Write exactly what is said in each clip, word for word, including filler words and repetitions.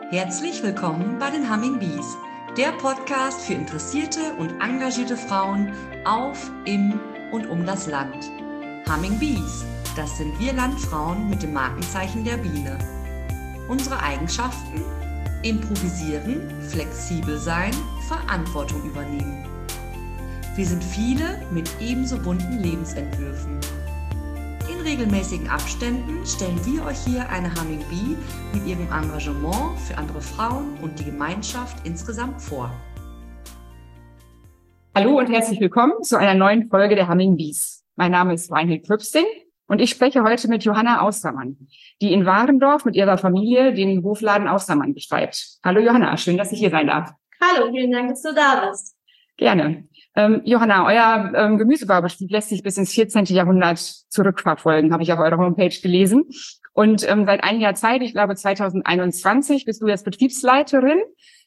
Herzlich willkommen bei den Humming Bees, der Podcast für interessierte und engagierte Frauen auf, im und um das Land. Humming Bees, das sind wir Landfrauen mit dem Markenzeichen der Biene. Unsere Eigenschaften? Improvisieren, flexibel sein, Verantwortung übernehmen. Wir sind viele mit ebenso bunten Lebensentwürfen. In regelmäßigen Abständen stellen wir euch hier eine Humming Bee mit ihrem Engagement für andere Frauen und die Gemeinschaft insgesamt vor. Hallo und herzlich willkommen zu einer neuen Folge der Humming Bees. Mein Name ist Reinhild Prübsting und ich spreche heute mit Johanna Austermann, die in Warendorf mit ihrer Familie den Hofladen Austermann betreibt. Hallo Johanna, schön, dass ich hier sein darf. Hallo, vielen Dank, dass du da bist. Gerne. Ähm, Johanna, euer ähm, Gemüsebaubetrieb lässt sich bis ins vierzehnten. Jahrhundert zurückverfolgen, habe ich auf eurer Homepage gelesen. Und ähm, seit einiger Zeit, ich glaube zweitausendeinundzwanzig, bist du jetzt Betriebsleiterin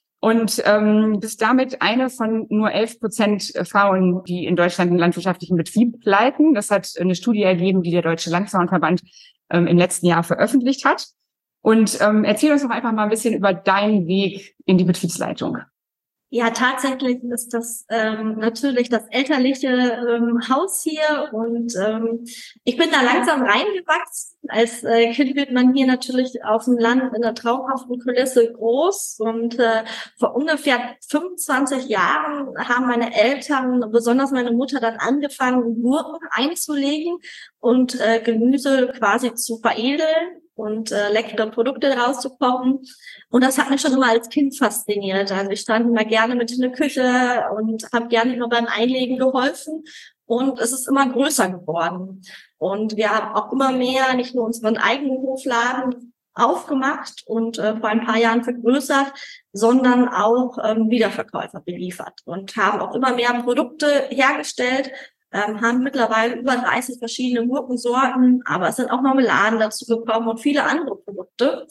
und ähm, bist damit eine von nur elf Prozent Frauen, die in Deutschland einen landwirtschaftlichen Betrieb leiten. Das hat eine Studie ergeben, die der Deutsche Landfrauenverband ähm, im letzten Jahr veröffentlicht hat. Und ähm, erzähl uns doch einfach mal ein bisschen über deinen Weg in die Betriebsleitung. Ja, tatsächlich ist das ähm, natürlich das elterliche ähm, Haus hier und ähm, ich bin da langsam reingewachsen. Als äh, Kind wird man hier natürlich auf dem Land in einer traumhaften Kulisse groß und äh, vor ungefähr fünfundzwanzig Jahren haben meine Eltern, besonders meine Mutter, dann angefangen, Gurken einzulegen und äh, Gemüse quasi zu veredeln und äh, leckere Produkte rauszukochen. Und das hat mich schon immer als Kind fasziniert. Also ich stand immer gerne mit in der Küche und habe gerne immer beim Einlegen geholfen. Und es ist immer größer geworden. Und wir haben auch immer mehr, nicht nur unseren eigenen Hofladen aufgemacht und äh, vor ein paar Jahren vergrößert, sondern auch ähm, Wiederverkäufer beliefert und haben auch immer mehr Produkte hergestellt, ähm, haben mittlerweile über dreißig verschiedene Gurkensorten, aber es sind auch Marmeladen dazu gekommen und viele andere Produkte.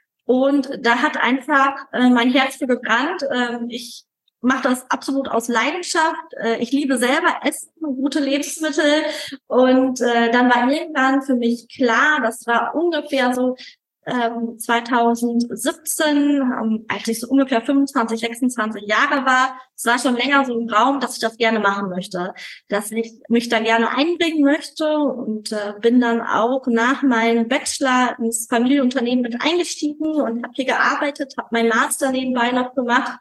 Und da hat einfach äh, mein Herz für gebrannt. Ähm, ich mache das absolut aus Leidenschaft. Äh, ich liebe selber Essen, gute Lebensmittel. Und äh, dann war irgendwann für mich klar, das war ungefähr so ähm, zweitausendsiebzehn, ähm, als ich so ungefähr fünfundzwanzig, sechsundzwanzig Jahre war. Es war schon länger so im Raum, dass ich das gerne machen möchte, dass ich mich da gerne einbringen möchte und äh, bin dann auch nach meinem Bachelor ins Familienunternehmen mit eingestiegen und habe hier gearbeitet, habe meinen Master nebenbei noch gemacht.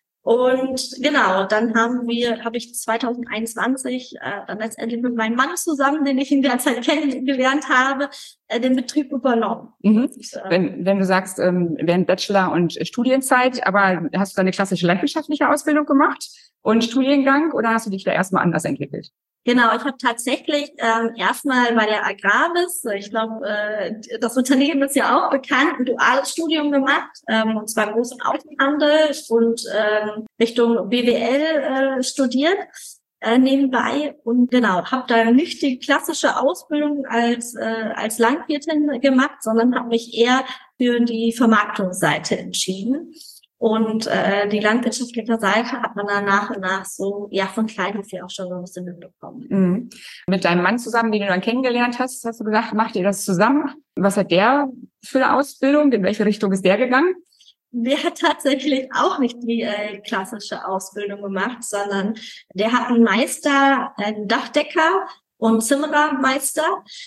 Und genau, dann haben wir, habe ich zweitausendeinundzwanzig äh, dann letztendlich mit meinem Mann zusammen, den ich in der Zeit kennengelernt habe, äh, den Betrieb übernommen. Mhm. Wenn, wenn du sagst, ähm, während Bachelor und Studienzeit, aber hast du da eine klassische landwirtschaftliche Ausbildung gemacht und Studiengang oder hast du dich da erstmal anders entwickelt? Genau, ich habe tatsächlich ähm, erstmal bei der Agravis, ich glaube, äh, das Unternehmen ist ja auch bekannt, ein duales Studium gemacht, ähm, und zwar Groß- und Außenhandel und ähm, Richtung B W L äh, studiert äh, nebenbei und genau, habe da nicht die klassische Ausbildung als äh, als Landwirtin gemacht, sondern habe mich eher für die Vermarktungsseite entschieden. Und äh, die landwirtschaftliche Seite hat man dann nach und nach so, ja, von klein auf ja auch schon so ein bisschen mitbekommen. Mhm. Mit deinem Mann zusammen, den du dann kennengelernt hast, hast du gesagt, macht ihr das zusammen? Was hat der für eine Ausbildung? In welche Richtung ist der gegangen? Der hat tatsächlich auch nicht die äh, klassische Ausbildung gemacht, sondern der hat einen Meister, einen Dachdecker und Zimmerermeister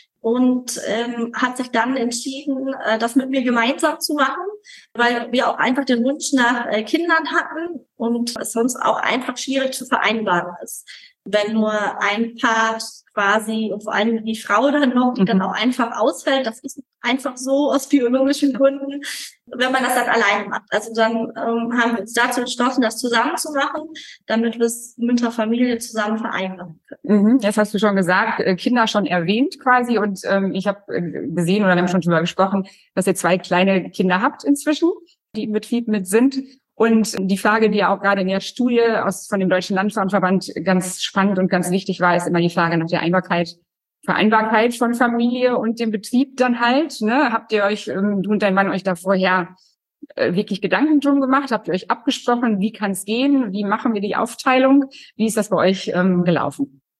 und ähm, hat sich dann entschieden, äh, das mit mir gemeinsam zu machen, weil wir auch einfach den Wunsch nach äh, Kindern hatten und es sonst auch einfach schwierig zu vereinbaren ist. Wenn nur ein Part quasi und vor allem die Frau dann noch, die mhm. dann auch einfach ausfällt, das ist einfach so aus biologischen Gründen, wenn man das dann alleine macht. Also dann ähm, haben wir uns dazu entschlossen, das zusammen zu machen, damit wir es mit der Familie zusammen vereinbaren können. Mhm. Jetzt hast du schon gesagt, Kinder schon erwähnt quasi und ähm, ich habe gesehen oder wir haben schon drüber gesprochen, dass ihr zwei kleine Kinder habt inzwischen, die im Betrieb mit sind. Und die Frage, die ja auch gerade in der Studie aus von dem Deutschen Landfrauenverband ganz spannend und ganz wichtig war, ist immer die Frage nach der Einbarkeit, Vereinbarkeit von Familie und dem Betrieb dann halt. Ne? Habt ihr euch, ähm, du und dein Mann, euch da vorher äh, wirklich Gedanken drum gemacht? Habt ihr euch abgesprochen, wie kann es gehen? Wie machen wir die Aufteilung? Wie ist das bei euch ähm, gelaufen?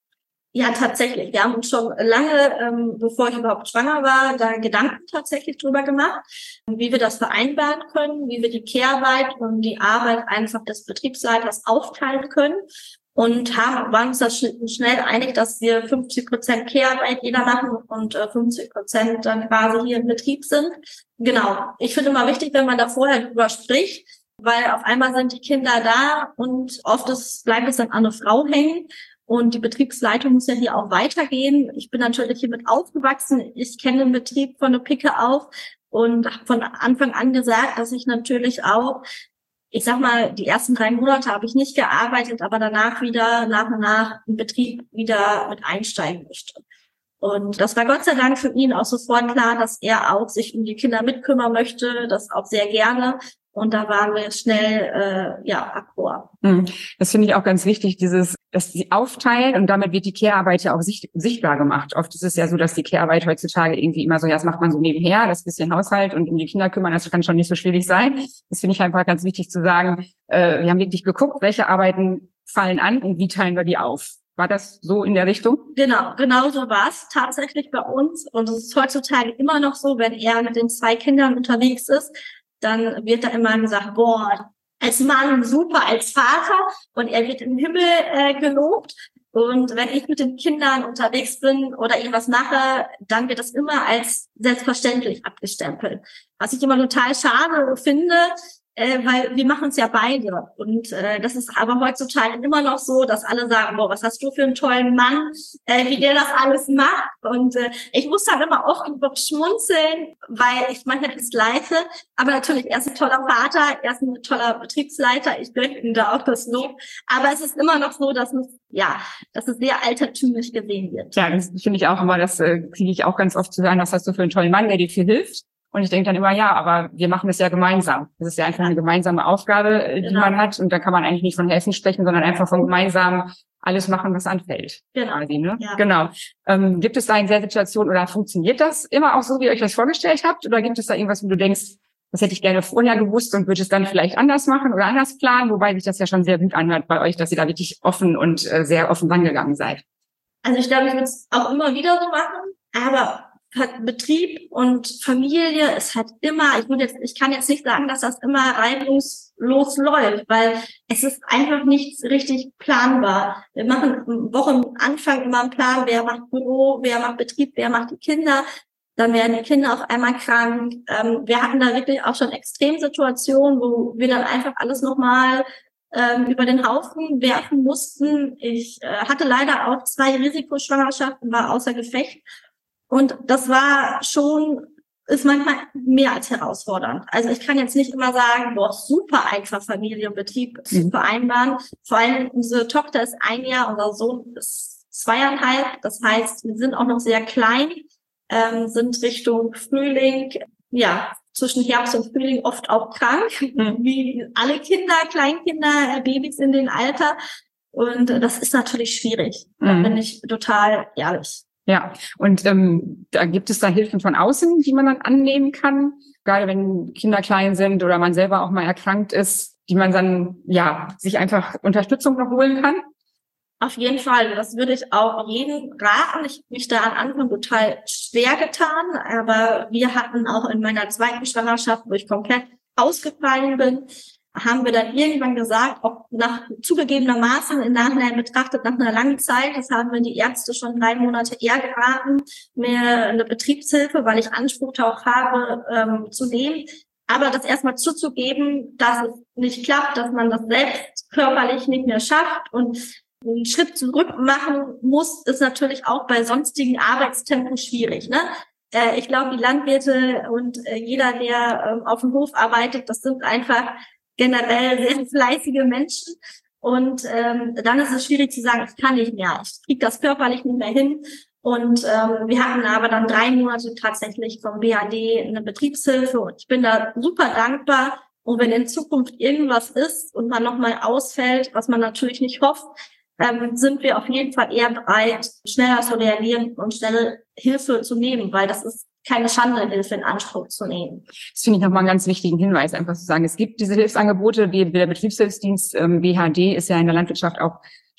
Ja, tatsächlich. Wir haben uns schon lange, ähm, bevor ich überhaupt schwanger war, da Gedanken tatsächlich drüber gemacht, wie wir das vereinbaren können, wie wir die Care-Arbeit und die Arbeit einfach des Betriebsleiters aufteilen können. Und haben, waren uns da schnell einig, dass wir fünfzig Prozent Care-Arbeit jeder machen und äh, fünfzig Prozent dann quasi hier im Betrieb sind. Genau. Ich finde immer wichtig, wenn man da vorher drüber spricht, weil auf einmal sind die Kinder da und oft ist, bleibt es dann an eine Frau hängen. Und die Betriebsleitung muss ja hier auch weitergehen. Ich bin natürlich hiermit aufgewachsen. Ich kenne den Betrieb von der Picke auf und habe von Anfang an gesagt, dass ich natürlich auch, ich sag mal, die ersten drei Monate habe ich nicht gearbeitet, aber danach wieder nach und nach im Betrieb wieder mit einsteigen möchte. Und das war Gott sei Dank für ihn auch sofort klar, dass er auch sich um die Kinder mitkümmern möchte, das auch sehr gerne. Und da waren wir schnell, äh, ja, d'accord. Das finde ich auch ganz wichtig, dieses, dass sie aufteilen und damit wird die Care-Arbeit ja auch sicht, sichtbar gemacht. Oft ist es ja so, dass die Care-Arbeit heutzutage irgendwie immer so, ja, das macht man so nebenher, das bisschen Haushalt und um die Kinder kümmern, das kann schon nicht so schwierig sein. Das finde ich einfach ganz wichtig zu sagen, äh, wir haben wirklich geguckt, welche Arbeiten fallen an und wie teilen wir die auf. War das so in der Richtung? Genau, genau so war es tatsächlich bei uns. Und es ist heutzutage immer noch so, wenn er mit den zwei Kindern unterwegs ist, dann wird da immer gesagt, boah, als Mann super, als Vater, und er wird im Himmel äh, gelobt. Und wenn ich mit den Kindern unterwegs bin oder irgendwas mache, dann wird das immer als selbstverständlich abgestempelt. Was ich immer total schade finde, äh, weil wir machen es ja beide. Und äh, das ist aber heutzutage immer noch so, dass alle sagen, boah, was hast du für einen tollen Mann, äh, wie der das alles macht. Und äh, ich muss dann immer oft schmunzeln, weil ich mache das Gleiche. Aber natürlich, er ist ein toller Vater, er ist ein toller Betriebsleiter. Ich gönne ihm da auch das Lob. Aber es ist immer noch so, dass es, ja, dass es sehr altertümlich gesehen wird. Ja, das finde ich auch immer, das äh, kriege ich auch ganz oft zu hören, was hast du für einen tollen Mann, der dir viel hilft. Und ich denke dann immer, ja, aber wir machen das ja gemeinsam. Das ist ja einfach eine gemeinsame Aufgabe, die genau. man hat. Und da kann man eigentlich nicht von helfen sprechen, sondern einfach von gemeinsam alles machen, was anfällt. Genau. Quasi, ne? Ja. Genau. Ähm, gibt es da in der Situation oder funktioniert das immer auch so, wie ihr euch das vorgestellt habt? Oder gibt es da irgendwas, wo du denkst, das hätte ich gerne vorher gewusst und würde es dann vielleicht anders machen oder anders planen? Wobei sich das ja schon sehr gut anhört bei euch, dass ihr da wirklich offen und äh, sehr offen rangegangen seid. Also ich glaube, ich würde es auch immer wieder so machen, aber Betrieb und Familie ist halt immer, ich würde jetzt, ich kann jetzt nicht sagen, dass das immer reibungslos läuft, weil es ist einfach nicht richtig planbar. Wir machen am Wochenanfang immer einen Plan, wer macht Büro, wer macht Betrieb, wer macht die Kinder. Dann werden die Kinder auf einmal krank. Ähm, wir hatten da wirklich auch schon Extremsituationen, wo wir dann einfach alles nochmal ähm, über den Haufen werfen mussten. Ich äh, hatte leider auch zwei Risikoschwangerschaften, war außer Gefecht. Und das war schon, ist manchmal mehr als herausfordernd. Also ich kann jetzt nicht immer sagen, boah, super einfach Familie und Betrieb mhm. zu vereinbaren. Vor allem unsere Tochter ist ein Jahr, unser Sohn ist zweieinhalb. Das heißt, wir sind auch noch sehr klein, ähm, sind Richtung Frühling, ja, zwischen Herbst und Frühling oft auch krank, mhm. wie alle Kinder, Kleinkinder, Babys in dem Alter. Und das ist natürlich schwierig. Mhm. Da bin ich total ehrlich. Ja, und ähm, da gibt es da Hilfen von außen, die man dann annehmen kann, gerade wenn Kinder klein sind oder man selber auch mal erkrankt ist, die man dann ja sich einfach Unterstützung noch holen kann? Auf jeden Fall, das würde ich auch jedem raten. Ich habe mich da am Anfang total schwer getan, aber wir hatten auch in meiner zweiten Schwangerschaft, wo ich komplett ausgefallen bin, haben wir dann irgendwann gesagt, auch nach zugegebenermaßen im Nachhinein betrachtet, nach einer langen Zeit, das haben mir die Ärzte schon drei Monate eher geraten, mir eine Betriebshilfe, weil ich Anspruch darauf habe, ähm, zu nehmen. Aber das erstmal zuzugeben, dass es nicht klappt, dass man das selbst körperlich nicht mehr schafft und einen Schritt zurück machen muss, ist natürlich auch bei sonstigen Arbeitstempen schwierig, ne? Äh, ich glaube, die Landwirte und äh, jeder, der ähm, auf dem Hof arbeitet, das sind einfach generell sehr fleißige Menschen. Und ähm, dann ist es schwierig zu sagen, ich kann nicht mehr, ich kriege das körperlich nicht mehr hin. Und ähm, wir hatten aber dann drei Monate tatsächlich vom B A D eine Betriebshilfe und ich bin da super dankbar. Und wenn in Zukunft irgendwas ist und man nochmal ausfällt, was man natürlich nicht hofft, ähm, sind wir auf jeden Fall eher bereit, schneller zu reagieren und schnell Hilfe zu nehmen, weil das ist keine Schande, Hilfe in Anspruch zu nehmen. Das finde ich nochmal einen ganz wichtigen Hinweis, einfach zu sagen, es gibt diese Hilfsangebote, wie der Betriebshilfsdienst ähm, B H D ist ja in der Landwirtschaft auch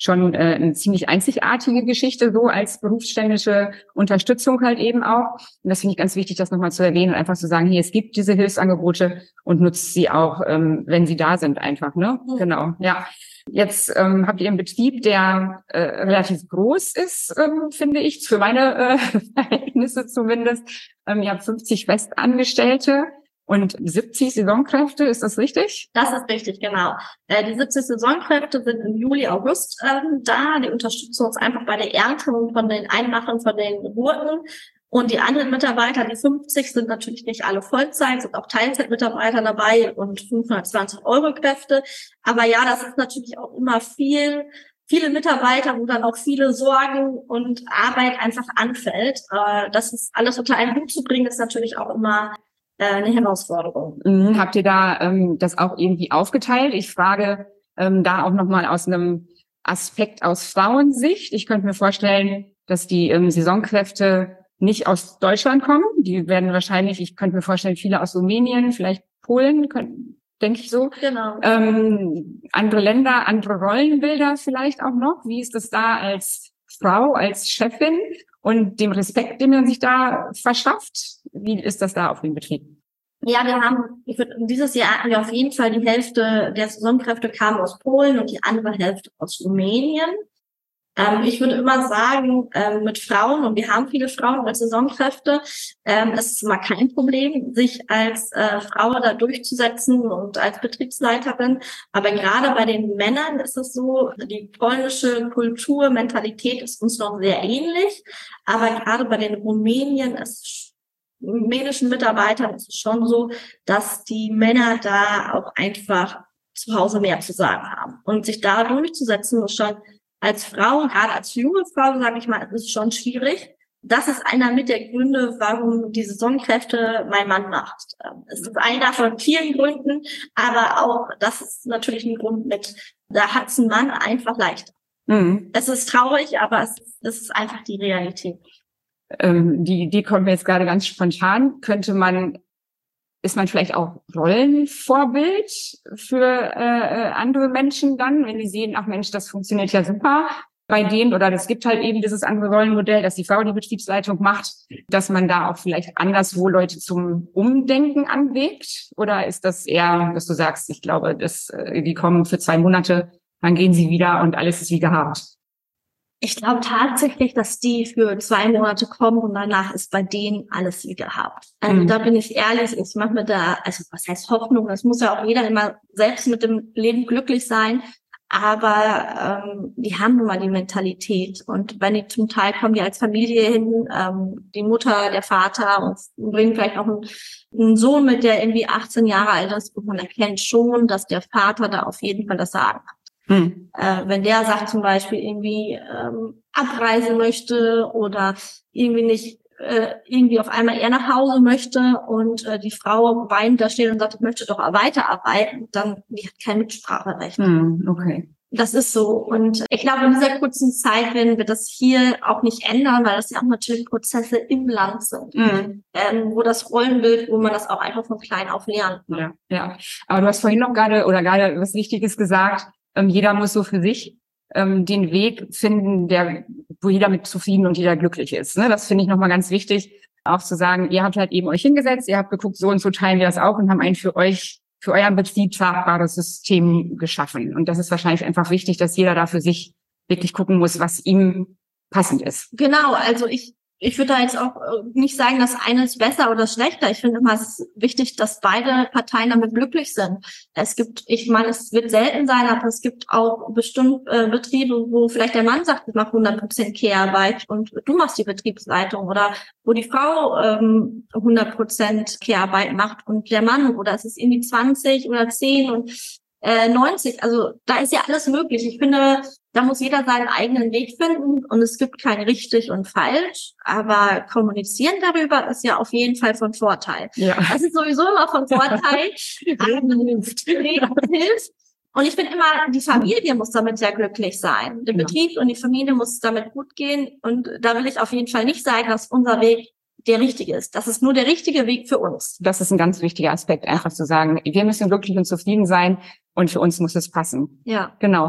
schon äh, eine ziemlich einzigartige Geschichte, so als berufsständische Unterstützung halt eben auch. Und das finde ich ganz wichtig, das nochmal zu erwähnen und einfach zu sagen, hier, es gibt diese Hilfsangebote und nutzt sie auch, ähm, wenn sie da sind einfach, ne? Mhm. Genau, ja. Jetzt ähm, habt ihr einen Betrieb, der äh, relativ groß ist, ähm, finde ich, für meine äh, Verhältnisse zumindest. Ähm, ihr habt fünfzig Festangestellte und siebzig Saisonkräfte, ist das richtig? Das ist richtig, genau. Äh, die siebzig Saisonkräfte sind im Juli, August ähm, da. Die unterstützen uns einfach bei der Ernte von den Einmachen von den Geburten. Und die anderen Mitarbeiter, die fünfzig, sind natürlich nicht alle Vollzeit, sind auch Teilzeitmitarbeiter dabei und fünfhundertzwanzig Euro Kräfte. Aber ja, das ist natürlich auch immer viel, viele Mitarbeiter, wo dann auch viele Sorgen und Arbeit einfach anfällt. Äh, das ist alles unter einen Hut zu bringen, ist natürlich auch immer äh, eine Herausforderung. Mhm. Habt ihr da ähm, das auch irgendwie aufgeteilt? Ich frage ähm, da auch nochmal aus einem Aspekt aus Frauensicht. Ich könnte mir vorstellen, dass die ähm, Saisonkräfte nicht aus Deutschland kommen. Die werden wahrscheinlich, ich könnte mir vorstellen, viele aus Rumänien, vielleicht Polen, können, denke ich so. Genau. Ähm, andere Länder, andere Rollenbilder vielleicht auch noch. Wie ist das da als Frau, als Chefin und dem Respekt, den man sich da verschafft? Wie ist das da auf dem Betrieb? Ja, wir haben, ich würde, dieses Jahr hatten wir auf jeden Fall die Hälfte der Saisonkräfte kamen aus Polen und die andere Hälfte aus Rumänien. Ähm, ich würde immer sagen, ähm, mit Frauen, und wir haben viele Frauen als Saisonkräfte, ähm, es ist immer kein Problem, sich als äh, Frau da durchzusetzen und als Betriebsleiterin. Aber gerade bei den Männern ist es so, die polnische Kultur, Mentalität ist uns noch sehr ähnlich. Aber gerade bei den Rumänien ist rumänischen Mitarbeitern ist es schon so, dass die Männer da auch einfach zu Hause mehr zu sagen haben. Und sich da durchzusetzen, ist schon als Frau, gerade als junge Frau, sage ich mal, ist es schon schwierig. Das ist einer mit der Gründe, warum die Saisonkräfte mein Mann macht. Es ist einer von vielen Gründen, aber auch das ist natürlich ein Grund mit, da hat es ein Mann einfach leichter. Mhm. Es ist traurig, aber es ist, es ist einfach die Realität. Ähm, die Idee kommt mir jetzt gerade ganz spontan. Könnte man, ist man vielleicht auch Rollenvorbild für äh, andere Menschen dann, wenn die sehen, ach Mensch, das funktioniert ja super bei denen, oder es gibt halt eben dieses andere Rollenmodell, dass die Frau die Betriebsleitung macht, dass man da auch vielleicht anderswo Leute zum Umdenken anregt? Oder ist das eher, dass du sagst, ich glaube, dass äh, die kommen für zwei Monate, dann gehen sie wieder und alles ist wie gehabt? Ich glaube tatsächlich, dass die für zwei Monate kommen und danach ist bei denen alles wie gehabt. Also mhm. da bin ich ehrlich, ich mache mir da, also was heißt Hoffnung, das muss ja auch jeder immer selbst mit dem Leben glücklich sein, aber ähm, die haben nun mal die Mentalität und wenn die zum Teil kommen die als Familie hin, ähm, die Mutter, der Vater und bringen vielleicht noch einen, einen Sohn mit, der irgendwie achtzehn Jahre alt ist und man erkennt schon, dass der Vater da auf jeden Fall das Sagen hat. Hm. Äh, wenn der sagt zum Beispiel irgendwie ähm, abreisen möchte oder irgendwie nicht äh, irgendwie auf einmal eher nach Hause möchte und äh, die Frau weinend da steht und sagt, ich möchte doch weiterarbeiten, dann die hat kein Mitspracherecht. Hm, okay. Das ist so. Und ich glaube, in dieser kurzen Zeit werden wir das hier auch nicht ändern, weil das ja auch natürlich Prozesse im Land sind, mhm. ähm, wo das Rollenbild, wo man das auch einfach von klein auf lernt. Ja, ja. Aber du hast vorhin noch gerade oder gerade was Wichtiges gesagt. Ähm, jeder muss so für sich ähm, den Weg finden, der, wo jeder mit zufrieden und jeder glücklich ist. Ne? Das finde ich nochmal ganz wichtig, auch zu sagen, ihr habt halt eben euch hingesetzt, ihr habt geguckt, so und so teilen wir das auch und haben ein für euch, für euren Betrieb tragbares System geschaffen. Und das ist wahrscheinlich einfach wichtig, dass jeder da für sich wirklich gucken muss, was ihm passend ist. Genau, also ich Ich würde da jetzt auch nicht sagen, dass eine ist besser oder schlechter. Ich finde immer, es ist wichtig, dass beide Parteien damit glücklich sind. Es gibt, ich meine, es wird selten sein, aber es gibt auch bestimmt äh, Betriebe, wo vielleicht der Mann sagt, ich mache hundert Prozent Care-Arbeit und du machst die Betriebsleitung, oder wo die Frau ähm, hundert Prozent Care-Arbeit macht und der Mann, oder es ist irgendwie zwanzig oder zehn und äh, neunzig. Also da ist ja alles möglich. Ich finde, da muss jeder seinen eigenen Weg finden und es gibt kein richtig und falsch, aber kommunizieren darüber ist ja auf jeden Fall von Vorteil. Ja. Das ist sowieso immer von Vorteil. hilft. hilft. Und ich finde immer, die Familie muss damit sehr glücklich sein. Der Betrieb und die Familie muss damit gut gehen und da will ich auf jeden Fall nicht sagen, dass unser Weg der richtige ist. Das ist nur der richtige Weg für uns. Das ist ein ganz wichtiger Aspekt, einfach zu sagen, wir müssen glücklich und zufrieden sein und für uns muss es passen. Ja. Genau.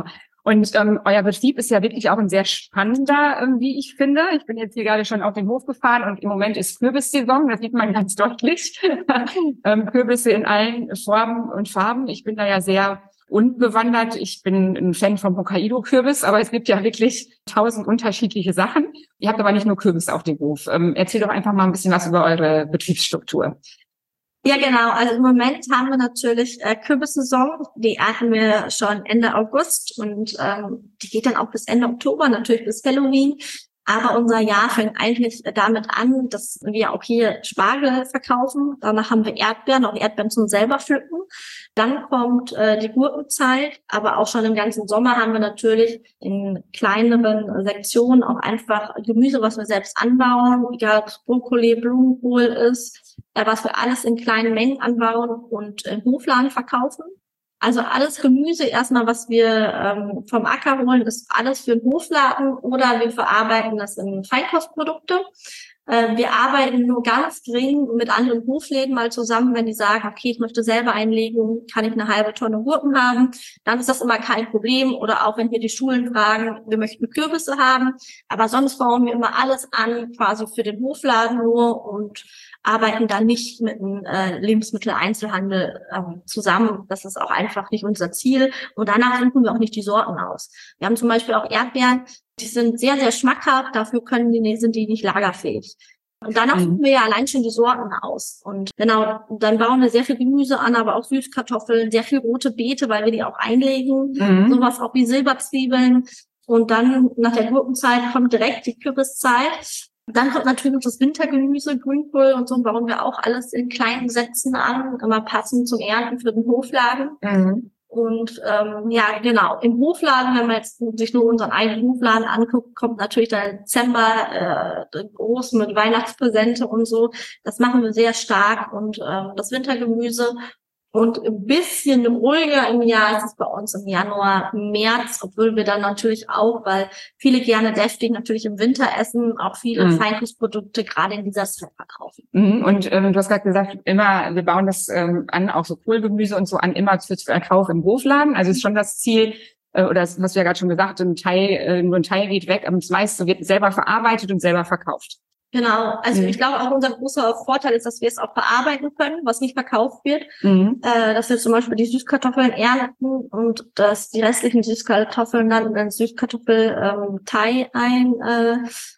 Und ähm, euer Betrieb ist ja wirklich auch ein sehr spannender, ähm, wie ich finde. Ich bin jetzt hier gerade schon auf den Hof gefahren und im Moment ist Kürbissaison, das sieht man ganz deutlich. ähm, Kürbisse in allen Formen und Farben. Ich bin da ja sehr unbewandert. Ich bin ein Fan vom Hokkaido-Kürbis, aber es gibt ja wirklich tausend unterschiedliche Sachen. Ihr habt aber nicht nur Kürbis auf dem Hof. Ähm, erzähl doch einfach mal ein bisschen was über eure Betriebsstruktur. Ja, genau. Also im Moment haben wir natürlich äh, Kürbissaison. Die ernten wir schon Ende August und ähm, die geht dann auch bis Ende Oktober, natürlich bis Halloween. Aber unser Jahr fängt eigentlich damit an, dass wir auch hier Spargel verkaufen. Danach haben wir Erdbeeren, auch Erdbeeren zum selber pflücken. Dann kommt äh, die Gurkenzeit, aber auch schon im ganzen Sommer haben wir natürlich in kleineren Sektionen auch einfach Gemüse, was wir selbst anbauen, egal ob es Brokkoli, Blumenkohl ist, äh, was wir alles in kleinen Mengen anbauen und im Hofladen verkaufen. Also alles Gemüse erstmal, was wir ähm, vom Acker holen, ist alles für den Hofladen oder wir verarbeiten das in Feinkostprodukte. Äh, wir arbeiten nur ganz gering mit anderen Hofläden mal zusammen, wenn die sagen, okay, ich möchte selber einlegen, kann ich eine halbe Tonne Gurken haben, dann ist das immer kein Problem. Oder auch wenn wir die Schulen fragen, wir möchten Kürbisse haben, aber sonst bauen wir immer alles an, quasi für den Hofladen nur und arbeiten dann nicht mit dem äh, Lebensmitteleinzelhandel ähm, zusammen. Das ist auch einfach nicht unser Ziel. Und danach suchen wir auch nicht die Sorten aus. Wir haben zum Beispiel auch Erdbeeren, die sind sehr, sehr schmackhaft, dafür können die, sind die nicht lagerfähig. Und danach suchen wir ja allein schon die Sorten aus. Und genau, dann bauen wir sehr viel Gemüse an, aber auch Süßkartoffeln, sehr viel rote Beete, weil wir die auch einlegen. Mhm. Sowas auch wie Silberzwiebeln. Und dann nach der Gurkenzeit kommt direkt die Kürbiszeit. Dann kommt natürlich noch das Wintergemüse, Grünkohl und so, bauen wir auch alles in kleinen Sätzen an, immer passend zum Ernten für den Hofladen. Mhm. Und ähm, ja, genau, im Hofladen, wenn man jetzt sich nur unseren eigenen Hofladen anguckt, kommt natürlich dann Dezember äh, groß mit Weihnachtspräsente und so. Das machen wir sehr stark und ähm, das Wintergemüse. Und ein bisschen ruhiger im Jahr ist es bei uns im Januar, März, obwohl wir dann natürlich auch, weil viele gerne deftig natürlich im Winter essen, auch viele mhm. Feinkostprodukte gerade in dieser Zeit verkaufen. Mhm. Und ähm, du hast gerade gesagt, immer, wir bauen das ähm, an, auch so Kohlgemüse und so an, immer für Verkauf im Hofladen. Also ist schon das Ziel, äh, oder das hast du ja gerade schon gesagt, ein Teil, äh, nur ein Teil geht weg, aber das meiste wird selber verarbeitet und selber verkauft. Genau, also mhm. ich glaube auch unser großer Vorteil ist, dass wir es auch verarbeiten können, was nicht verkauft wird. Mhm. Äh, dass wir zum Beispiel die Süßkartoffeln ernten und dass die restlichen Süßkartoffeln dann in Süßkartoffel-Thai ein äh,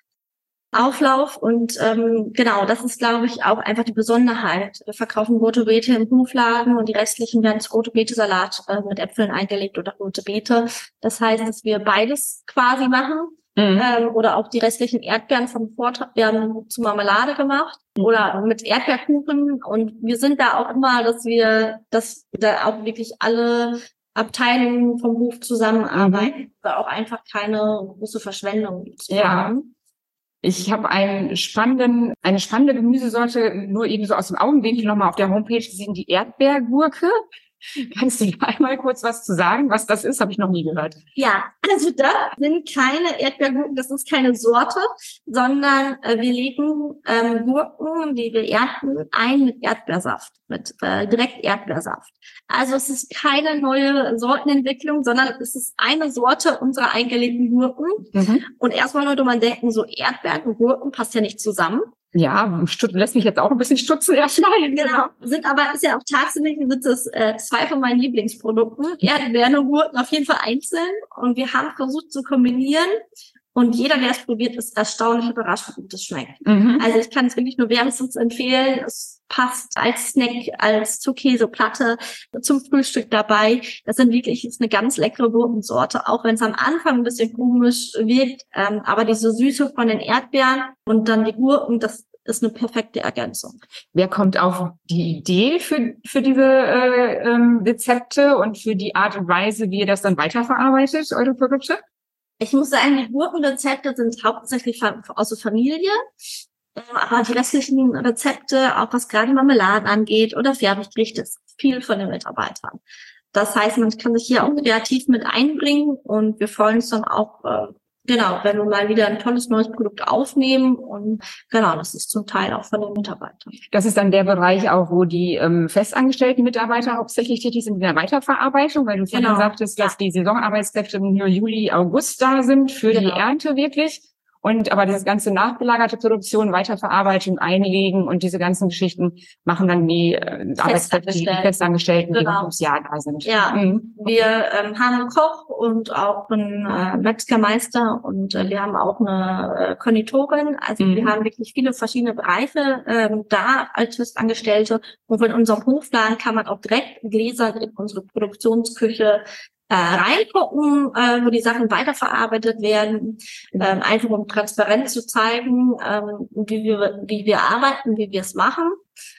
Auflauf. Und ähm, genau, das ist, glaube ich, auch einfach die Besonderheit. Wir verkaufen rote Beete im Hofladen und die restlichen werden zu rote Beete-Salat äh, mit Äpfeln eingelegt oder rote Beete. Das heißt, dass wir beides quasi machen. Mhm. Ähm, oder auch die restlichen Erdbeeren vom Vortrag werden zu Marmelade gemacht mhm. oder mit Erdbeerkuchen. Und wir sind da auch immer, dass wir, dass da auch wirklich alle Abteilungen vom Hof zusammenarbeiten, mhm. da auch einfach keine große Verschwendung gibt. Ja. Ich habe einen spannenden, eine spannende Gemüsesorte nur eben so aus dem Augenwinkel nochmal auf der Homepage gesehen, die Erdbeergurke. Kannst du da einmal kurz was zu sagen? Was das ist, habe ich noch nie gehört. Ja, also das sind keine Erdbeergurken, das ist keine Sorte, sondern äh, wir legen ähm, Gurken, die wir ernten, ein mit Erdbeersaft, mit äh, direkt Erdbeersaft. Also es ist keine neue Sortenentwicklung, sondern es ist eine Sorte unserer eingelegten Gurken. Mhm. Und erstmal würde man denken, so Erdbeeren und Gurken passt ja nicht zusammen. Ja, lässt mich jetzt auch ein bisschen stutzen erstmal. Genau, sind aber, ist ja auch tatsächlich, sind das äh, zwei von meinen Lieblingsprodukten. Erdbeeren und Gurken auf jeden Fall einzeln. Und wir haben versucht zu kombinieren. Und jeder, der es probiert, ist erstaunlich überrascht, wie gut es schmeckt. Mhm. Also ich kann es wirklich nur wärmstens empfehlen. Es passt als Snack, als zur Käseplatte, zum Frühstück dabei. Das sind wirklich, ist eine ganz leckere Gurkensorte, auch wenn es am Anfang ein bisschen komisch wirkt. Ähm, aber diese Süße von den Erdbeeren und dann die Gurken, das ist eine perfekte Ergänzung. Wer kommt auf die Idee für für diese äh, ähm, Rezepte und für die Art und Weise, wie ihr das dann weiterverarbeitet, eure Produkte? Ich muss sagen, die Gurkenrezepte sind hauptsächlich aus der Familie. Aber die restlichen Rezepte, auch was gerade Marmeladen angeht oder Fertiggerichte, ist viel von den Mitarbeitern. Das heißt, man kann sich hier auch kreativ mit einbringen und wir freuen uns dann auch, Genau, wenn wir mal wieder ein tolles neues Produkt aufnehmen und genau, das ist zum Teil auch von den Mitarbeitern. Das ist dann der Bereich auch, wo die ähm, festangestellten Mitarbeiter hauptsächlich tätig sind in der Weiterverarbeitung, weil du vorhin Genau. sagtest, dass Ja. die Saisonarbeitskräfte im Juli, August da sind für Genau. die Ernte wirklich. Und aber diese ganze nachgelagerte Produktion, Weiterverarbeitung, Einlegen und diese ganzen Geschichten machen dann die äh, Arbeitskräfte, die Festangestellten, die Genau. rund ums Jahr da sind. Ja, Mhm. wir ähm, haben einen Koch und auch einen äh, Metzgermeister und äh, wir haben auch eine äh, Konditorin. Also Mhm. wir haben wirklich viele verschiedene Bereiche ähm, da als Festangestellte. Und in unserem Hofladen kann man auch direkt Gläser in unsere Produktionsküche äh, reingucken, äh, wo die Sachen weiterverarbeitet werden, ähm, einfach um transparent zu zeigen, ähm, wie wir wie wir arbeiten, wie wir es machen.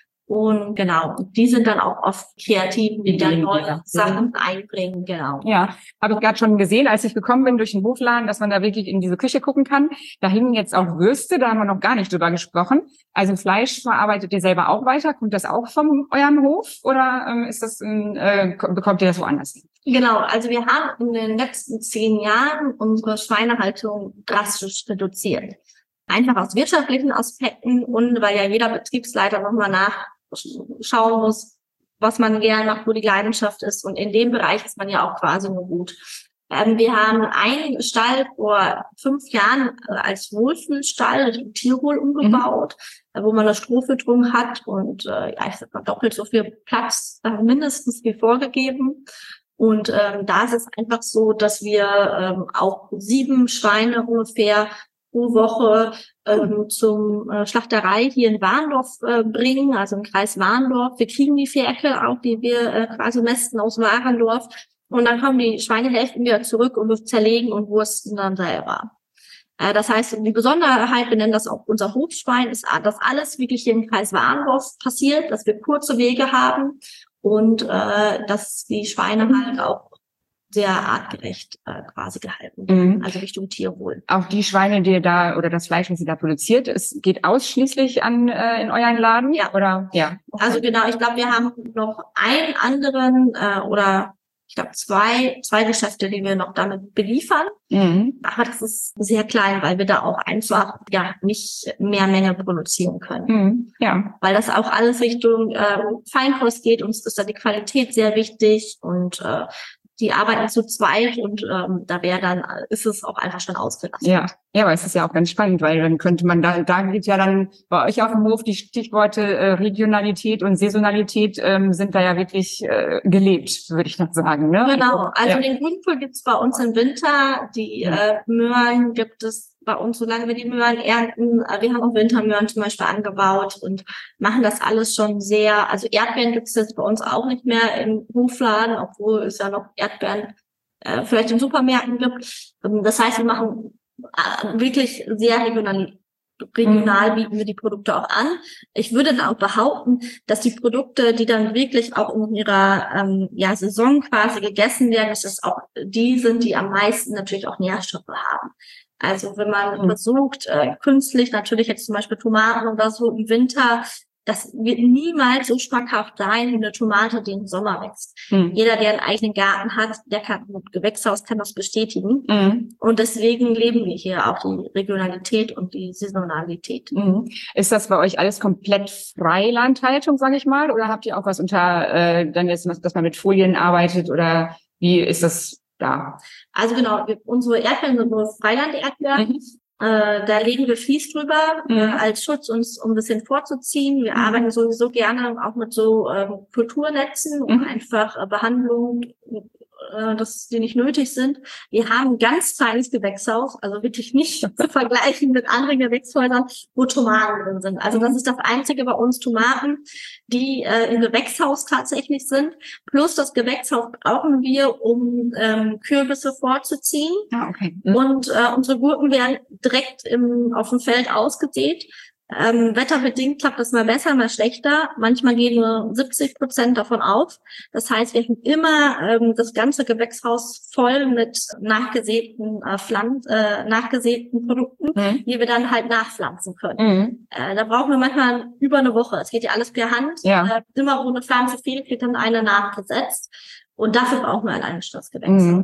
Und genau, die sind dann auch oft kreativ, die dann neue Sachen einbringen, genau. Ja, habe ich gerade schon gesehen, als ich gekommen bin durch den Hofladen, dass man da wirklich in diese Küche gucken kann. Da hingen jetzt auch Würste, da haben wir noch gar nicht drüber gesprochen. Also Fleisch verarbeitet ihr selber auch weiter? Kommt das auch von eurem Hof oder ähm, ist das ein, äh, bekommt ihr das woanders hin? Genau, also wir haben in den letzten zehn Jahren unsere Schweinehaltung drastisch reduziert. Einfach aus wirtschaftlichen Aspekten und weil ja jeder Betriebsleiter nochmal nachschauen muss, was man gerne macht, wo die Leidenschaft ist. Und in dem Bereich ist man ja auch quasi nur gut. Ähm, wir haben einen Stall vor fünf Jahren äh, als Wohlfühlstall Richtung Tierwohl umgebaut, mhm. äh, wo man eine Strohfütterung hat und äh, ja, ich sag mal doppelt so viel Platz äh, mindestens wie vorgegeben. Und ähm, da ist es einfach so, dass wir ähm, auch sieben Schweine ungefähr pro Woche ähm, zum äh, Schlachterei hier in Warndorf äh, bringen, also im Kreis Warndorf. Wir kriegen die Ferkel auch, die wir äh, quasi mästen aus Warendorf. Und dann kommen die Schweinehälften wieder zurück und wir zerlegen und wursten dann selber. Äh, das heißt, die Besonderheit, wir nennen das auch unser Hofschwein, ist, dass alles wirklich hier im Kreis Warndorf passiert, dass wir kurze Wege haben und äh, dass die Schweine halt auch sehr artgerecht äh, quasi gehalten werden, mhm. also Richtung Tierwohl. Auch die Schweine, die ihr da oder das Fleisch, was ihr da produziert, es geht ausschließlich an äh, in euren Laden? Ja. Oder ja. Okay. Also genau, ich glaube, wir haben noch einen anderen äh, oder ich glaube zwei zwei Geschäfte, die wir noch damit beliefern. Mhm. Aber das ist sehr klein, weil wir da auch einfach ja nicht mehr Menge produzieren können. Mhm. Ja. Weil das auch alles Richtung äh, Feinkost geht. Uns ist da die Qualität sehr wichtig und äh, die arbeiten zu zweit und ähm, da wäre dann, ist es auch einfach schon ausgelastet. Ja, ja, aber es ist ja auch ganz spannend, weil dann könnte man da, da geht ja dann bei euch auf dem Hof die Stichworte äh, Regionalität und Saisonalität ähm, sind da ja wirklich äh, gelebt, würde ich noch sagen. Ne? Genau, also ja. Den Grünkohl gibt's bei uns im Winter, die ja. äh, Möhren gibt es bei uns, solange wir die Möhren ernten. Wir haben auch Wintermöhren zum Beispiel angebaut und machen das alles schon sehr, also Erdbeeren gibt es jetzt bei uns auch nicht mehr im Hofladen, obwohl es ja noch Erdbeeren äh, vielleicht in Supermärkten gibt. Das heißt, wir machen äh, wirklich sehr regional, regional bieten wir die Produkte auch an. Ich würde dann auch behaupten, dass die Produkte, die dann wirklich auch in ihrer ähm, ja, Saison quasi gegessen werden, dass das auch die sind, die am meisten natürlich auch Nährstoffe haben. Also wenn man mhm. versucht, äh, künstlich, natürlich jetzt zum Beispiel Tomaten oder so im Winter, das wird niemals so schmackhaft sein wie eine Tomate, die im Sommer wächst. Mhm. Jeder, der einen eigenen Garten hat, der kann mit Gewächshaus kann das bestätigen. Mhm. Und deswegen leben wir hier auch die Regionalität und die Saisonalität. Mhm. Ist das bei euch alles komplett Freilandhaltung, sage ich mal? Oder habt ihr auch was unter, äh, dann jetzt, dass man mit Folien arbeitet? Oder wie ist das da? Also genau, wir, unsere Erdbeeren sind nur Freiland-Erdbeeren. Mhm. Äh, da legen wir Vlies drüber mhm. äh, als Schutz, uns um ein bisschen vorzuziehen. Wir mhm. arbeiten sowieso gerne auch mit so ähm, Kulturnetzen, um mhm. einfach äh, Behandlungen, äh, dass die nicht nötig sind. Wir haben ein ganz kleines Gewächshaus, also wirklich nicht zu vergleichen mit anderen Gewächshäusern, wo Tomaten drin sind. Also das ist das einzige bei uns, Tomaten, die äh, im Gewächshaus tatsächlich sind. Plus das Gewächshaus brauchen wir, um ähm, Kürbisse vorzuziehen. Ah, okay. Mhm. Und äh, unsere Gurken werden direkt im, auf dem Feld ausgesät. Ähm, wetterbedingt klappt das mal besser, mal schlechter. Manchmal gehen nur siebzig Prozent davon auf. Das heißt, wir haben immer ähm, das ganze Gewächshaus voll mit nachgesäten, äh, Pflanz, äh, nachgesäten Produkten, mhm. die wir dann halt nachpflanzen können. Mhm. Äh, da brauchen wir manchmal über eine Woche. Es geht ja alles per Hand. Ja. Äh, immer wo eine Pflanze fehlt, wird dann eine nachgesetzt. Und dafür brauchen wir allein das Gewächshaus. Mhm.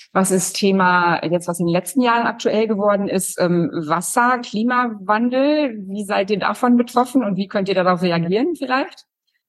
Was ist Thema, jetzt was in den letzten Jahren aktuell geworden ist, ähm, Wasser, Klimawandel? Wie seid ihr davon betroffen und wie könnt ihr darauf reagieren vielleicht?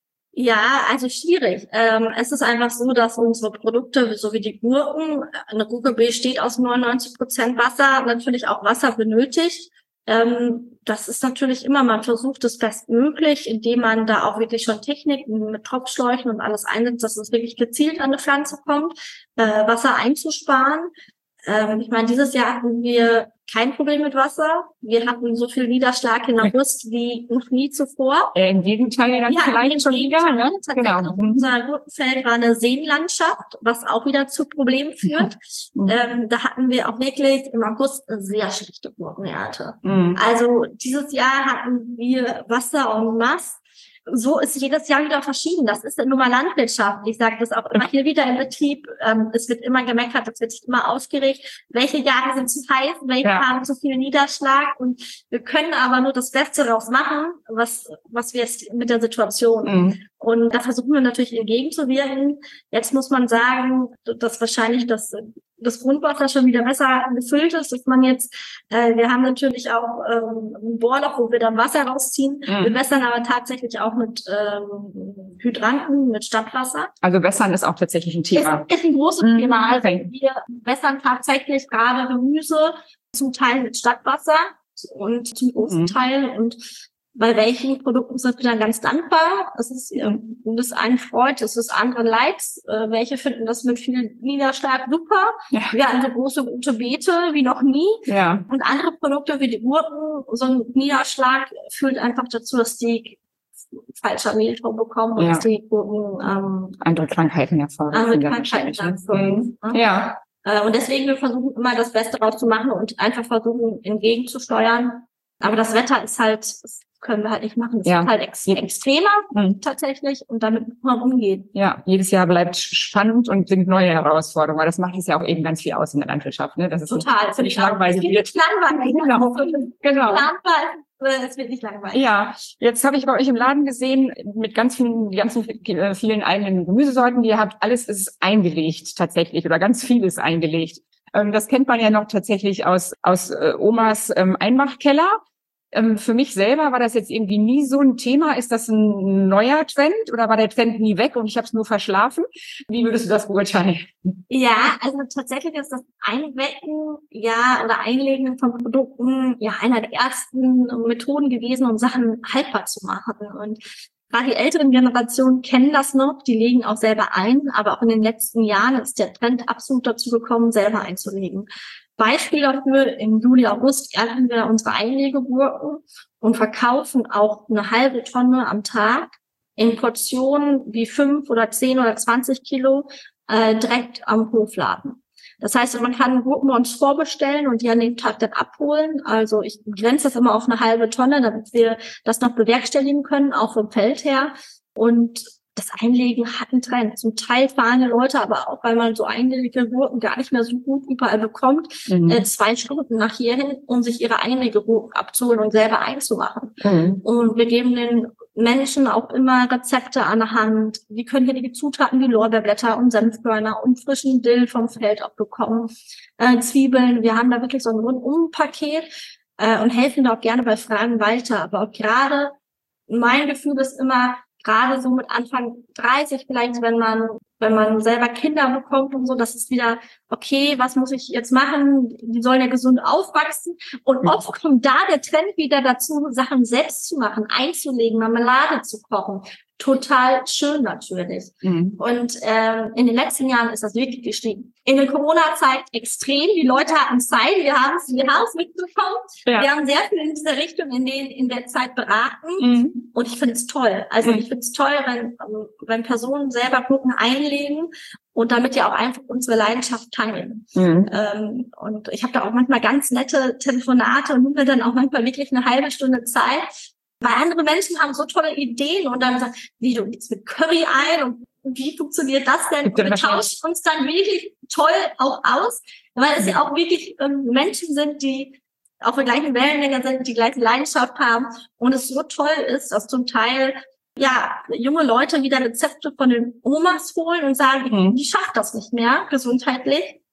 Ja, also schwierig. Ähm, es ist einfach so, dass unsere Produkte, so wie die Gurken, eine Gurke besteht aus neunundneunzig Prozent Wasser, natürlich auch Wasser benötigt. Ähm, das ist natürlich immer, man versucht es bestmöglich, indem man da auch wirklich schon Techniken mit Tropfschläuchen und alles einsetzt, dass es wirklich gezielt an eine Pflanze kommt, äh, Wasser einzusparen. Ähm, ich meine, dieses Jahr hatten wir kein Problem mit Wasser. Wir hatten so viel Niederschlag in August wie noch nie zuvor. Äh, Im Gegenteil dann Ja, vielleicht schon wieder, ne? Genau. Unser Gurkenfeld war eine Seenlandschaft, was auch wieder zu Problemen führt. Mhm. Ähm, da hatten wir auch wirklich im August eine sehr schlechte Gurkenernte. Mhm. Also dieses Jahr hatten wir Wasser en masse. So ist jedes Jahr wieder verschieden. Das ist nun mal Landwirtschaft. Ich sage das auch immer hier wieder im Betrieb. Ähm, es wird immer gemeckert, es wird sich immer aufgeregt. Welche Jahre sind zu heiß, welche Ja. haben zu viel Niederschlag? Und wir können aber nur das Beste daraus machen, was was wir jetzt mit der Situation. Mhm. Und da versuchen wir natürlich entgegenzuwirken. Jetzt muss man sagen, dass wahrscheinlich das das Grundwasser schon wieder besser gefüllt ist, dass man jetzt, äh, wir haben natürlich auch ähm, ein Bohrloch, wo wir dann Wasser rausziehen. Mhm. Wir wässern aber tatsächlich auch mit ähm, Hydranten, mit Stadtwasser. Also Wässern ist auch tatsächlich ein Thema. Ist, ist ein großes Mhm. Thema. Also Okay. wir wässern tatsächlich gerade Gemüse zum Teil mit Stadtwasser und zum großen Mhm. Teil. Und bei welchen Produkten sind wir dann ganz dankbar? Es ist, äh, das eine freut, es ist andere leid. Äh, welche finden das mit viel Niederschlag super? Ja. Wir hatten so große gute Beete wie noch nie. Ja. Und andere Produkte wie die Gurken, so ein Niederschlag führt einfach dazu, dass die falscher Mehltau bekommen und Ja. dass die Gurken ähm, Andere Krankheiten hervorrufen. andere ja, Krankheiten wahrscheinlich, ne? hervorrufen, Mhm. ne? Ja. Äh, Und deswegen, wir versuchen immer das Beste draus zu machen und einfach versuchen, entgegenzusteuern. Aber das Wetter ist halt, das können wir halt nicht machen. Es Ja. ist halt ex extremer Mhm. tatsächlich und damit muss man umgehen. Ja, jedes Jahr bleibt spannend und sind neue Herausforderungen, weil das macht es ja auch eben ganz viel aus in der Landwirtschaft, ne? Das ist Total. nicht, nicht langweilig Es wird wird. nicht langweilig. Genau. Genau. Planbar, es wird nicht langweilig. Ja, jetzt habe ich bei euch im Laden gesehen, mit ganz vielen, ganz äh, vielen eigenen Gemüsesorten, die ihr habt, alles ist eingelegt tatsächlich oder ganz viel ist eingelegt. Ähm, das kennt man ja noch tatsächlich aus, aus äh, Omas ähm, Einmachkeller. Ähm, für mich selber war das jetzt irgendwie nie so ein Thema. Ist das ein neuer Trend oder war der Trend nie weg und ich habe es nur verschlafen? Wie würdest du das beurteilen? Ja, also tatsächlich ist das Einwecken, ja, oder Einlegen von Produkten, ja, einer der ersten Methoden gewesen, um Sachen haltbar zu machen. Und gerade die älteren Generationen kennen das noch, die legen auch selber ein, aber auch in den letzten Jahren ist der Trend absolut dazu gekommen, selber einzulegen. Beispiel dafür, im Juli, August ernten wir unsere Einlegegurken und verkaufen auch eine halbe Tonne am Tag in Portionen wie fünf oder zehn oder zwanzig Kilo äh, direkt am Hofladen. Das heißt, man kann Gurken bei uns vorbestellen und die an dem Tag dann abholen. Also ich grenze das immer auf eine halbe Tonne, damit wir das noch bewerkstelligen können, auch vom Feld her. Und das Einlegen hat einen Trend. Zum Teil fahren die Leute aber auch, weil man so eingelegte Gurken gar nicht mehr so gut überall bekommt, Mhm. äh, zwei Stunden nach hierhin, um sich ihre Einlegegurken abzuholen und selber einzumachen. Mhm. Und wir geben den Menschen auch immer Rezepte an der Hand. Die können hier die Zutaten wie Lorbeerblätter und Senfkörner und frischen Dill vom Feld auch bekommen, äh, Zwiebeln. Wir haben da wirklich so ein Rundum-Paket äh, und helfen da auch gerne bei Fragen weiter. Aber auch gerade, mein Gefühl ist immer, gerade so mit Anfang dreißig vielleicht, wenn man wenn man selber Kinder bekommt und so, das ist wieder, okay, was muss ich jetzt machen? Die sollen ja gesund aufwachsen. Und oft kommt da der Trend wieder dazu, Sachen selbst zu machen, einzulegen, Marmelade zu kochen. Total schön natürlich. Mhm. Und ähm, in den letzten Jahren ist das wirklich gestiegen. In der Corona-Zeit extrem. Die Leute hatten Zeit. Wir haben es wir haben es mitbekommen. Ja. Wir haben sehr viel in dieser Richtung in, den, in der Zeit beraten. Mhm. Und ich finde es toll. Also Mhm. ich finde es toll, wenn, wenn Personen selber Gurken einlegen und damit ja auch einfach unsere Leidenschaft teilen. Mhm. Ähm, und ich habe da auch manchmal ganz nette Telefonate und nehme dann auch manchmal wirklich eine halbe Stunde Zeit. Weil andere Menschen haben so tolle Ideen und dann sagen, wie, du gehst mit Curry ein und wie funktioniert das denn? Und wir tauschen uns dann wirklich toll auch aus, weil es ja auch wirklich ähm, Menschen sind, die auf der gleichen Wellenlänge sind, die gleiche Leidenschaft haben und es so toll ist, dass zum Teil ja junge Leute wieder Rezepte von den Omas holen und sagen, Mhm. die schafft das nicht mehr gesundheitlich.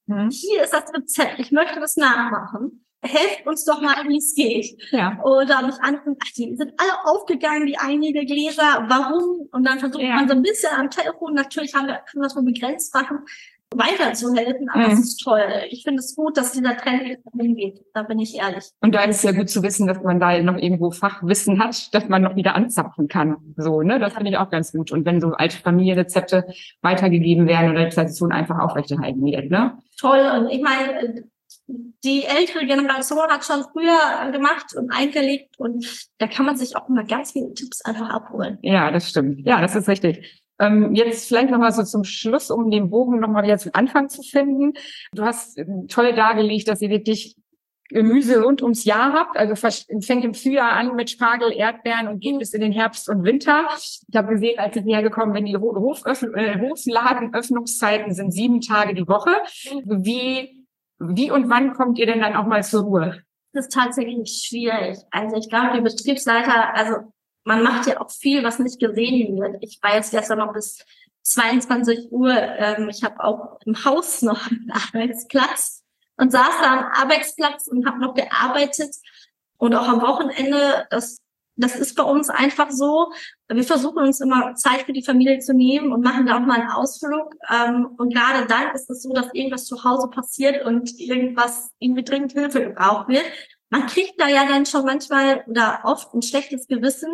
mhm. hier ist das Rezept, ich möchte das nachmachen. Helft uns doch mal, wie es geht. Ja. Oder mich anrufen, ach, die sind alle aufgegangen, die einige Gläser, warum? Und dann versucht ja. man so ein bisschen am Telefon, natürlich haben wir, können wir das nur begrenzt machen, weiterzuhelfen, aber es mhm. ist toll. Ich finde es gut, dass dieser Trend hingeht, da bin ich ehrlich. Und da ist es ja gut zu wissen, dass man da noch irgendwo Fachwissen hat, dass man noch wieder anzapfen kann. So, ne, das finde ich auch ganz gut. Und wenn so alte Familienrezepte weitergegeben werden oder die Tradition einfach aufrechterhalten wird, ne? Toll. Und ich meine, die ältere Generation hat schon früher gemacht und eingelegt und da kann man sich auch immer ganz viele Tipps einfach abholen. Ja, das stimmt. Ja, das ist richtig. Ähm, jetzt vielleicht nochmal so zum Schluss, um den Bogen nochmal wieder zum Anfang zu finden. Du hast toll dargelegt, dass ihr wirklich Gemüse rund ums Jahr habt. Also fängt im Frühjahr an mit Spargel, Erdbeeren und geht bis in den Herbst und Winter. Ich habe gesehen, als ich hierher gekommen bin, die Hoföffn- äh, Hofladenöffnungszeiten sind sieben Tage die Woche. Wie Wie und wann kommt ihr denn dann auch mal zur Ruhe? Das ist tatsächlich schwierig. Also ich glaube, die Betriebsleiter, also man macht ja auch viel, was nicht gesehen wird. Ich war jetzt gestern noch bis zweiundzwanzig Uhr. Ähm, ich habe auch im Haus noch einen Arbeitsplatz und saß da am Arbeitsplatz und habe noch gearbeitet. Und auch am Wochenende, das Das ist bei uns einfach so. Wir versuchen uns immer Zeit für die Familie zu nehmen und machen da auch mal einen Ausflug. Und gerade dann ist es so, dass irgendwas zu Hause passiert und irgendwas irgendwie dringend Hilfe gebraucht wird. Man kriegt da ja dann schon manchmal oder oft ein schlechtes Gewissen.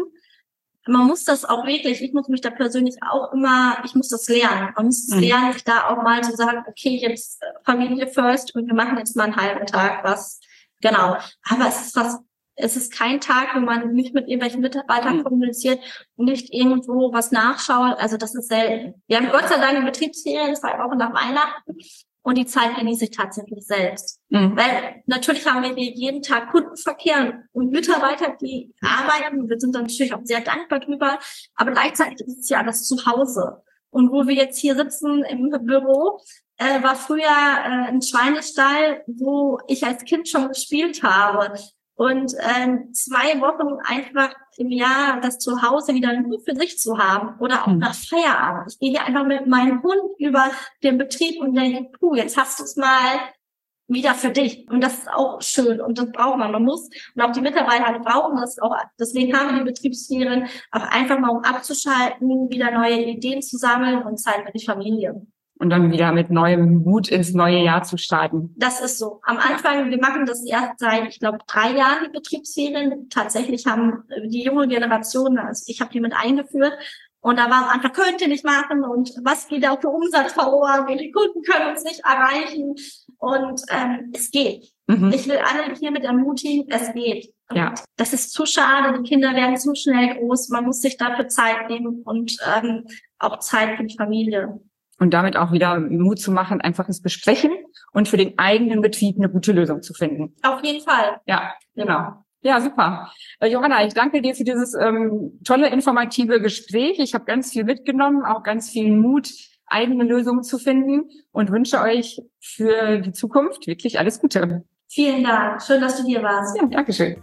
Man muss das auch wirklich, ich muss mich da persönlich auch immer, ich muss das lernen. Man muss es lernen, da auch mal zu sagen, okay, jetzt Familie first und wir machen jetzt mal einen halben Tag was. Genau. Aber es ist was, Es ist kein Tag, wo man nicht mit irgendwelchen Mitarbeitern mhm. kommuniziert und nicht irgendwo was nachschaut. Also das ist selten. Wir haben Gott sei Dank eine Betriebsferien, zwei Wochen nach Weihnachten und die Zeit genieße ich tatsächlich selbst. Mhm. Weil natürlich haben wir hier jeden Tag Kundenverkehr und Mitarbeiter, die arbeiten. Wir sind dann natürlich auch sehr dankbar drüber. Aber gleichzeitig ist es ja das Zuhause. Und wo wir jetzt hier sitzen im Büro, äh, war früher äh, ein Schweinestall, wo ich als Kind schon gespielt habe. Und ähm, zwei Wochen einfach im Jahr das Zuhause wieder nur für sich zu haben oder auch nach Feierabend. Ich gehe hier einfach mit meinem Hund über den Betrieb und denke, puh, jetzt hast du es mal wieder für dich. Und das ist auch schön und das braucht man. Man muss, und auch die Mitarbeiter brauchen das auch. Deswegen haben wir die Betriebsferien auch einfach mal, um abzuschalten, wieder neue Ideen zu sammeln und Zeit für die Familie. Und dann wieder mit neuem Mut ins neue Jahr zu starten. Das ist so. Am Anfang, wir machen das erst seit, ich glaube, drei Jahren, die Betriebsferien. Tatsächlich haben die junge Generation, also ich habe die mit eingeführt. Und da war am Anfang, könnt ihr nicht machen und was geht auch für Umsatz verloren und die Kunden können uns nicht erreichen. Und ähm, es geht. Mhm. Ich will alle hiermit ermutigen, es geht. Und ja. Das ist zu schade, die Kinder werden zu schnell groß. Man muss sich dafür Zeit nehmen und ähm, auch Zeit für die Familie. Und damit auch wieder Mut zu machen, einfaches Besprechen und für den eigenen Betrieb eine gute Lösung zu finden. Auf jeden Fall. Ja, genau. Ja, super. Äh, Johanna, ich danke dir für dieses ähm, tolle, informative Gespräch. Ich habe ganz viel mitgenommen, auch ganz viel Mut, eigene Lösungen zu finden und wünsche euch für die Zukunft wirklich alles Gute. Vielen Dank. Schön, dass du hier warst. Ja, danke schön.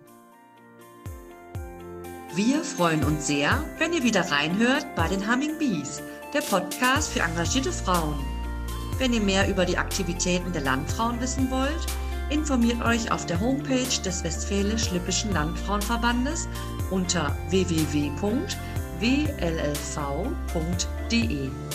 Wir freuen uns sehr, wenn ihr wieder reinhört bei den Humming Bees, der Podcast für engagierte Frauen. Wenn ihr mehr über die Aktivitäten der Landfrauen wissen wollt, informiert euch auf der Homepage des Westfälisch-Lippischen Landfrauenverbandes unter w w w punkt w l l v punkt d e.